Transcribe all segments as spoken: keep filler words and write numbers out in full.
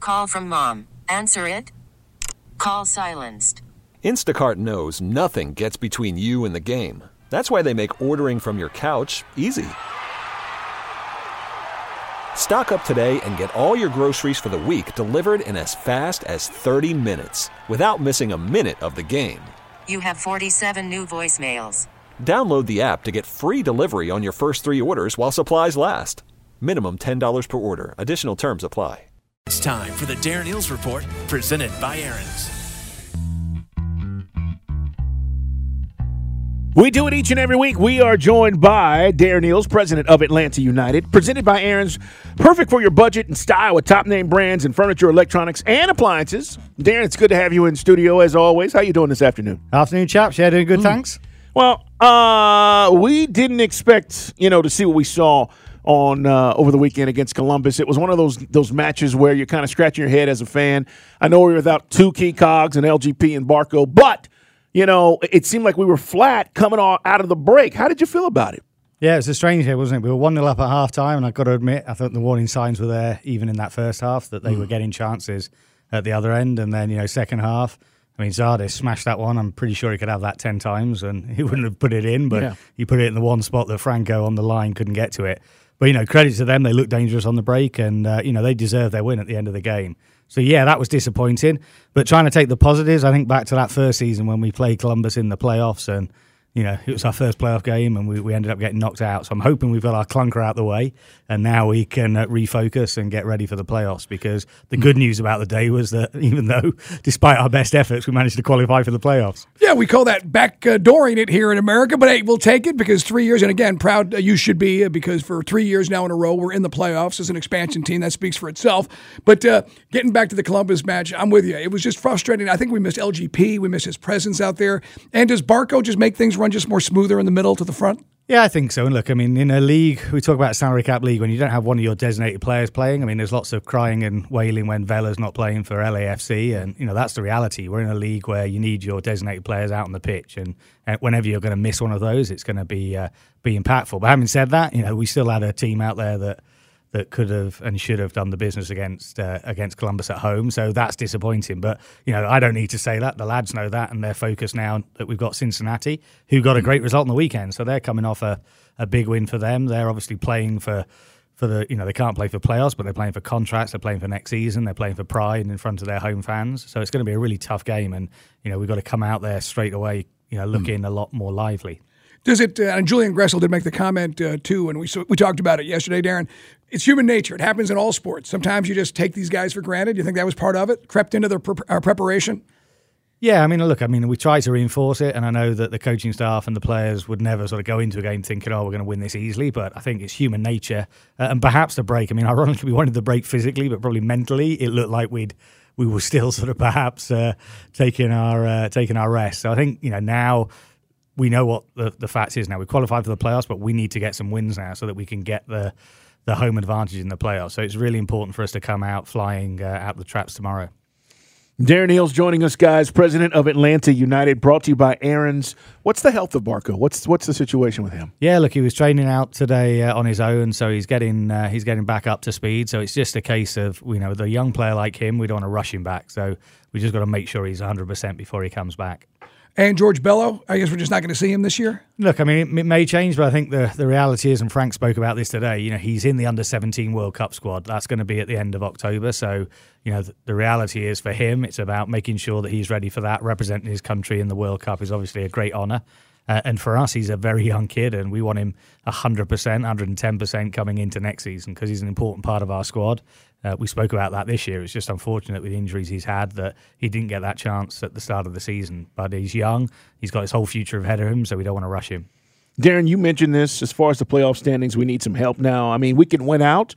Call from mom. Answer it. Call silenced. Instacart knows nothing gets between you and the game. That's why they make ordering from your couch easy. Stock up today and get all your groceries for the week delivered in as fast as thirty minutes without missing a minute of the game. You have forty-seven new voicemails. Download the app to get free delivery on your first three orders while supplies last. Minimum ten dollars per order. Additional terms apply. It's time for the Darren Eels Report, presented by Aaron's. We do it each and every week. We are joined by Darren Eels, president of Atlanta United, presented by Aaron's, perfect for your budget and style with top-name brands in furniture, electronics, and appliances. Darren, it's good to have you in studio as always. How you doing this afternoon? Afternoon, chaps. Yeah, doing good, mm. thanks. Well, uh, we didn't expect, you know, to see what we saw on uh, over the weekend against Columbus. It was one of those those matches where you're kind of scratching your head as a fan. I know we were without two key cogs and L G P and Barco, but you know, it seemed like we were flat coming out of the break. How did you feel about it? Yeah, it was a strange day, wasn't it? We were one nil up at half-time, and I've got to admit, I thought the warning signs were there even in that first half, that they mm. were getting chances at the other end. And then, you know, second half, I mean, Zardes smashed that one. I'm pretty sure he could have that ten times, and he wouldn't have put it in, but yeah. he put it in the one spot that Franco on the line couldn't get to it. But, you know, credit to them. They looked dangerous on the break, and, uh, you know, they deserved their win at the end of the game. So, yeah, that was disappointing. But trying to take the positives, I think back to that first season when we played Columbus in the playoffs, and, you know, it was our first playoff game, and we, we ended up getting knocked out. So I'm hoping we've got our clunker out the way, and now we can uh, refocus and get ready for the playoffs, because the good news about the day was that even though, despite our best efforts, we managed to qualify for the playoffs. Yeah, we call that backdooring it here in America, but hey, we'll take it, because three years, and again, proud uh, you should be, uh, because for three years now in a row, we're in the playoffs as an expansion team. That speaks for itself. But uh, getting back to the Columbus match, I'm with you. It was just frustrating. I think we missed L G P. We missed his presence out there. And does Barco just make things run just more smoother in the middle to the front? Yeah, I think so. And look, I mean, in a league, we talk about a salary cap league, when you don't have one of your designated players playing, I mean, there's lots of crying and wailing when Vela's not playing for L A F C. And, you know, that's the reality. We're in a league where you need your designated players out on the pitch. And, and whenever you're going to miss one of those, it's going to be uh, be impactful. But having said that, you know, we still had a team out there that that could have and should have done the business against uh, against Columbus at home. So that's disappointing. But, you know, I don't need to say that. The lads know that, and they're focused now that we've got Cincinnati, who got a great result on the weekend. So they're coming off a, a big win for them. They're obviously playing for, for the, you know, they can't play for playoffs, but they're playing for contracts. They're playing for next season. They're playing for pride in front of their home fans. So it's going to be a really tough game. And, you know, we've got to come out there straight away, you know, looking mm. a lot more lively. Does it, uh, and Julian Gressel did make the comment, uh, too, and we we talked about it yesterday, Darren. It's human nature. It happens in all sports. Sometimes you just take these guys for granted. You think that was part of it? Crept into their pre- our preparation? Yeah, I mean, look, I mean, we try to reinforce it, and I know that the coaching staff and the players would never sort of go into a game thinking, oh, we're going to win this easily, but I think it's human nature. Uh, and perhaps the break, I mean, ironically, we wanted the break physically, but probably mentally, it looked like we'd we were still sort of perhaps uh, taking our uh, taking our rest. So I think, you know, now we know what the, the fact is now. We qualified for the playoffs, but we need to get some wins now so that we can get the the home advantage in the playoffs. So it's really important for us to come out flying uh, out the traps tomorrow. Darren Eels joining us, guys, president of Atlanta United, brought to you by Aaron's. What's the health of Barco? What's what's the situation with him? Yeah, look, he was training out today uh, on his own, so he's getting uh, he's getting back up to speed. So it's just a case of, you know, with a young player like him, we don't want to rush him back. So we just got to make sure he's one hundred percent before he comes back. And George Bello, I guess we're just not going to see him this year? Look, I mean, it, it may change, but I think the, the reality is, and Frank spoke about this today, you know, he's in the under seventeen World Cup squad. That's going to be at the end of October. So, you know, the, the reality is for him, it's about making sure that he's ready for that. Representing his country in the World Cup is obviously a great honour. Uh, and for us, he's a very young kid, and we want him one hundred percent, one hundred ten percent coming into next season because he's an important part of our squad. Uh, we spoke about that this year. It's just unfortunate with the injuries he's had that he didn't get that chance at the start of the season. But he's young. He's got his whole future ahead of him, so we don't want to rush him. Darren, you mentioned this. As far as the playoff standings, we need some help now. I mean, we can win out,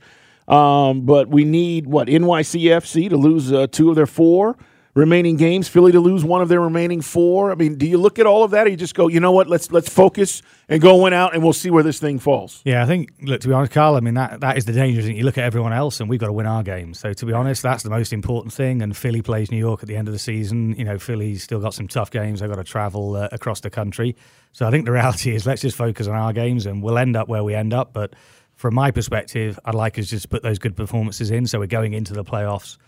um, but we need, what, N Y C F C to lose uh, two of their four remaining games, Philly to lose one of their remaining four. I mean, do you look at all of that, or you just go, you know what, let's let's focus and go win out, and we'll see where this thing falls? Yeah, I think, look, to be honest, Carl, I mean, that that is the danger, isn't it? You look at everyone else, and we've got to win our games. So, to be honest, that's the most important thing, and Philly plays New York at the end of the season. You know, Philly's still got some tough games. They've got to travel uh, across the country. So, I think the reality is let's just focus on our games, and we'll end up where we end up. But from my perspective, I'd like us just to put those good performances in, so we're going into the playoffs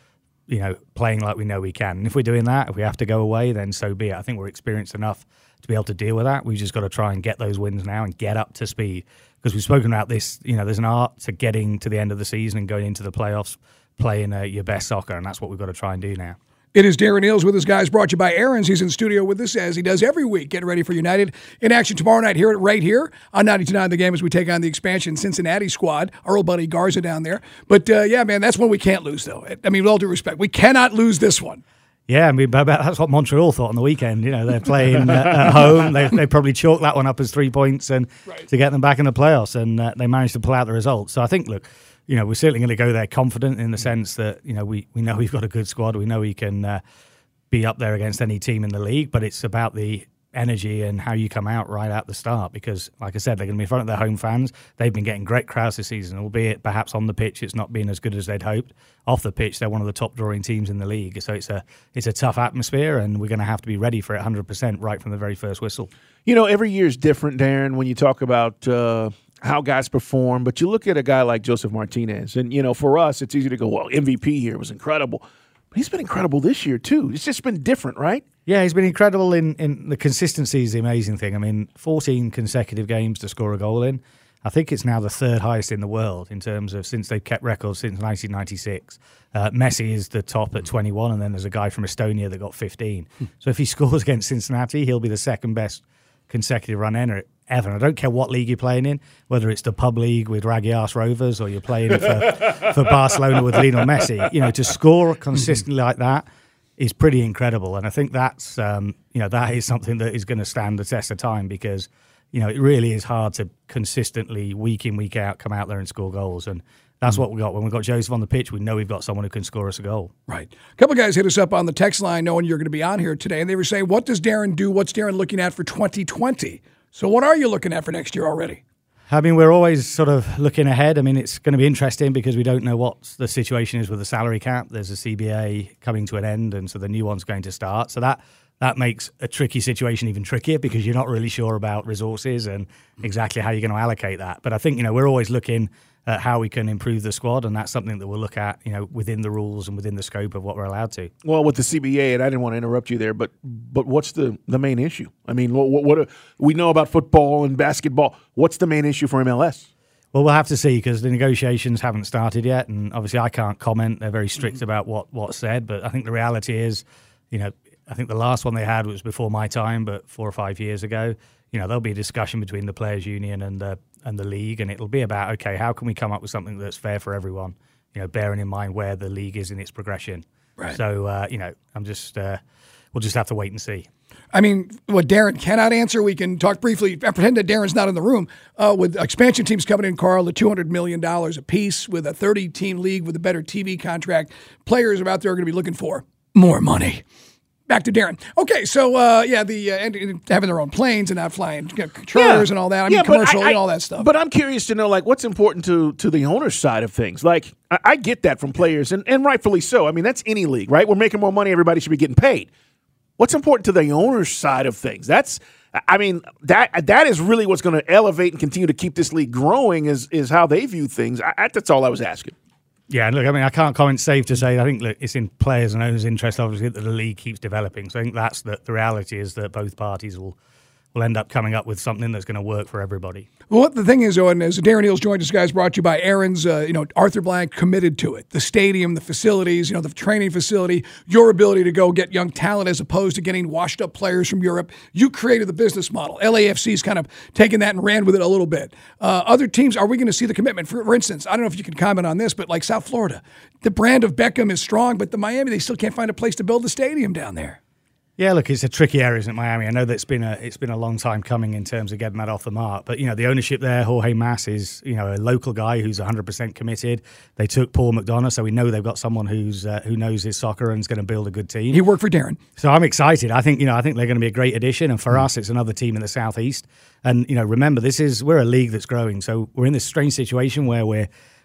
you know, playing like we know we can. And if we're doing that, if we have to go away, then so be it. I think we're experienced enough to be able to deal with that. We've just got to try and get those wins now and get up to speed. Because we've spoken about this, you know, there's an art to getting to the end of the season and going into the playoffs, playing uh, your best soccer, and that's what we've got to try and do now. It is Darren Eales with us, guys, brought to you by Aaron's. He's in studio with us, as he does every week. Get ready for United in action tomorrow night here, right here on ninety-two point nine The Game as we take on the expansion Cincinnati squad. Our old buddy Garza down there. But, uh, yeah, man, that's one we can't lose, though. I mean, with all due respect, we cannot lose this one. Yeah, I mean, that's what Montreal thought on the weekend. You know, they're playing uh, at home. They they probably chalked that one up as three points and right. to get them back in the playoffs, and uh, they managed to pull out the result. So I think, look, you know, we're certainly going to go there confident in the sense that, you know, we, we know we've got a good squad. We know we can uh, be up there against any team in the league, but it's about the energy and how you come out right at the start because, like I said, they're going to be in front of their home fans. They've been getting great crowds this season, albeit perhaps on the pitch it's not been as good as they'd hoped. Off the pitch, they're one of the top drawing teams in the league. So it's a it's a tough atmosphere, and we're going to have to be ready for it one hundred percent right from the very first whistle. You know, every year is different, Darren, when you talk about uh, how guys perform. But you look at a guy like Joseph Martinez, and, you know, for us, it's easy to go, well, M V P here was incredible. But he's been incredible this year, too. It's just been different, right? Yeah, he's been incredible in, in the consistency is the amazing thing. I mean, fourteen consecutive games to score a goal in. I think it's now the third highest in the world in terms of since they've kept records since nineteen ninety-six. Uh, Messi is the top at twenty-one, and then there's a guy from Estonia that got fifteen. So if he scores against Cincinnati, he'll be the second best consecutive run ever. Ever. I don't care what league you're playing in, whether it's the pub league with Raggy Arse Rovers or you're playing for, for Barcelona with Lionel Messi. You know, to score consistently like that is pretty incredible, and I think that's um, you know that is something that is going to stand the test of time because you know it really is hard to consistently week in week out come out there and score goals, and that's what we got when we got Joseph on the pitch. We know we've got someone who can score us a goal. Right. A couple of guys hit us up on the text line knowing you're going to be on here today, and they were saying, "What does Darren do? What's Darren looking at for twenty twenty?" So, what are you looking at for next year already? I mean, we're always sort of looking ahead. I mean, it's going to be interesting because we don't know what the situation is with the salary cap. There's a C B A coming to an end, and so the new one's going to start. So that that makes a tricky situation even trickier because you're not really sure about resources and exactly how you're going to allocate that. But I think, you know, we're always looking at how we can improve the squad, and that's something that we'll look at, you know, within the rules and within the scope of what we're allowed to. Well, with the C B A, and I didn't want to interrupt you there, but but what's the, the main issue? I mean, what, what, what we know about football and basketball. What's the main issue for M L S? Well, we'll have to see because the negotiations haven't started yet, and obviously I can't comment. They're very strict mm-hmm. about what, what's said, but I think the reality is, you know, I think the last one they had was before my time, but four or five years ago. You know, there'll be a discussion between the players' union and the and the league, and it'll be about, okay, how can we come up with something that's fair for everyone? You know, bearing in mind where the league is in its progression. Right. So, uh, you know, I'm just uh, we'll just have to wait and see. I mean, what Darren cannot answer, we can talk briefly. I pretend that Darren's not in the room. Uh, with expansion teams coming in, Carl, at two hundred million dollars apiece, with a thirty-team league with a better T V contract, players are out there are going to be looking for more money. Back to Darren. Okay, so uh, yeah, the uh, and, and having their own planes and not flying you know, controllers yeah. and all that. I mean, yeah, commercial I, I, and all that stuff. But I'm curious to know, like, what's important to to the owner's side of things. Like, I, I get that from players, and, and rightfully so. I mean, that's any league, right? We're making more money. Everybody should be getting paid. What's important to the owner's side of things? That's, I mean, that that is really what's going to elevate and continue to keep this league growing. Is is how they view things. I, I, that's all I was asking. Yeah, and look, I mean, I can't comment safe to say, I think look, it's in players and owners' interest, obviously, that the league keeps developing. So I think that's the, the reality is that both parties will will end up coming up with something that's going to work for everybody. Well, what the thing is, Owen, as Darren Eales joined us, guys, brought to you by Aaron's, uh, you know, Arthur Blank committed to it. The stadium, the facilities, you know, the training facility, your ability to go get young talent as opposed to getting washed up players from Europe. You created the business model. L A F C's kind of taken that and ran with it a little bit. Uh, other teams, are we going to see the commitment? For, for instance, I don't know if you can comment on this, but like South Florida, the brand of Beckham is strong, but the Miami, they still can't find a place to build the stadium down there. Yeah, look, it's a tricky area, isn't it, Miami? I know that it's been a it's been a long time coming in terms of getting that off the mark. But, you know, the ownership there, Jorge Mas, is, you know, a local guy who's one hundred percent committed. They took Paul McDonough, so we know they've got someone who's uh, who knows his soccer and is going to build a good team. He worked for Darren. So I'm excited. I think, you know, I think they're going to be a great addition. And for mm. us, it's another team in the Southeast. And, you know, remember, this is we're a league that's growing. So we're in this strange situation where we're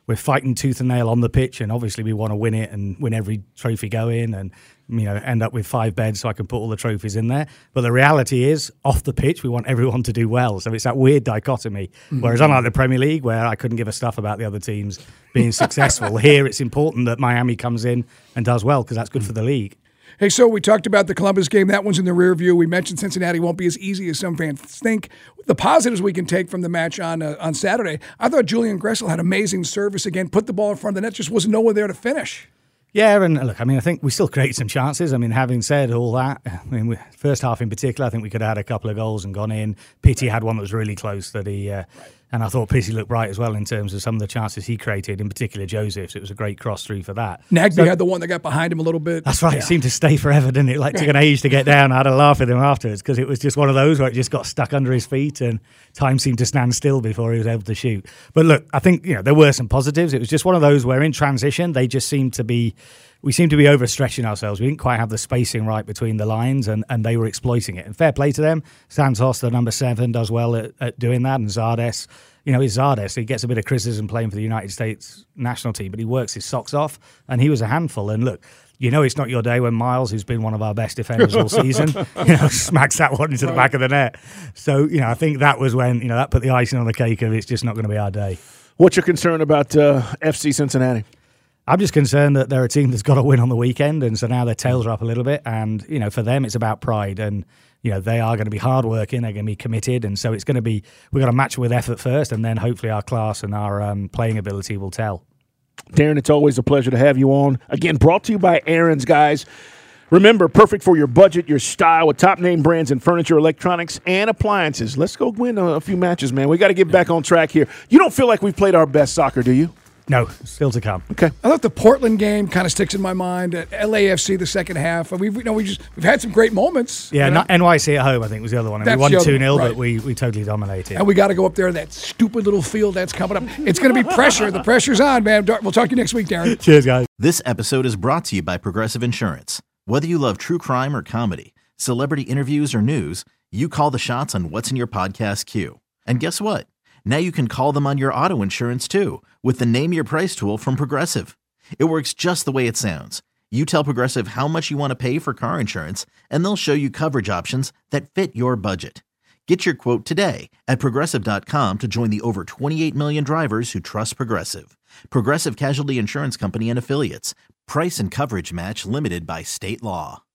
we're fighting tooth and nail on the pitch, and obviously we want to win it and win every trophy going and, you know, end up with five beds so I can put all the trophies in there. But the reality is, off the pitch, we want everyone to do well. So it's that weird dichotomy. Mm-hmm. Whereas unlike the Premier League, where I couldn't give a stuff about the other teams being successful, here it's important that Miami comes in and does well because that's good for the league. Hey, so we talked about the Columbus game. That one's in the rear view. We mentioned Cincinnati won't be as easy as some fans think. The positives we can take from the match on uh, on Saturday, I thought Julian Gressel had amazing service again, put the ball in front of the net, just was nowhere there to finish. Yeah, and look, I mean, I think we still created some chances. I mean, having said all that, I mean, we, first half in particular, I think we could have had a couple of goals and gone in. Pitty had one that was really close that he, uh, and I thought Pitty looked bright as well in terms of some of the chances he created, in particular Joseph's. It was a great cross through for that. Nagby so, had the one that got behind him a little bit. That's right. Yeah. It seemed to stay forever, didn't it? Like took an age to get down. I had a laugh at him afterwards because it was just one of those where it just got stuck under his feet and time seemed to stand still before he was able to shoot. But look, I think, you know, there were some positives. It was just one of those where in transition, they just seemed to be We seemed to be overstretching ourselves. We didn't quite have the spacing right between the lines, and, and they were exploiting it. And fair play to them. Santos, the number seven, does well at, at doing that. And Zardes, you know, he's Zardes. He gets a bit of criticism playing for the United States national team, but he works his socks off, and he was a handful. And look, you know it's not your day when Miles, who's been one of our best defenders all season, you know, smacks that one into the back of the net. So, you know, I think that was when, you know, that put the icing on the cake of it's just not going to be our day. What's your concern about uh, F C Cincinnati? I'm just concerned that they're a team that's got to win on the weekend, and so now their tails are up a little bit. And, you know, for them, it's about pride. And, you know, they are going to be hardworking, they're going to be committed. And so it's going to be, we've got to match with effort first, and then hopefully our class and our um, playing ability will tell. Darren, it's always a pleasure to have you on. Again, brought to you by Aaron's, guys. Remember, perfect for your budget, your style, with top-name brands in furniture, electronics, and appliances. Let's go win a, a few matches, man. We got to get back on track here. You don't feel like we've played our best soccer, do you? No, still to come. Okay. I thought the Portland game kind of sticks in my mind. At L A F C, the second half, we've you know we just we've had some great moments. Yeah, you know? not N Y C at home, I think, was the other one. And we won two nil, right. But we, we totally dominated. And we got to go up there, that stupid little field that's coming up. It's going to be pressure. The pressure's on, man. We'll talk to you next week, Darren. Cheers, guys. This episode is brought to you by Progressive Insurance. Whether you love true crime or comedy, celebrity interviews or news, you call the shots on what's in your podcast queue. And guess what? Now you can call them on your auto insurance too with the Name Your Price tool from Progressive. It works just the way it sounds. You tell Progressive how much you want to pay for car insurance, and they'll show you coverage options that fit your budget. Get your quote today at Progressive dot com to join the over twenty-eight million drivers who trust Progressive. Progressive Casualty Insurance Company and Affiliates. Price and coverage match limited by state law.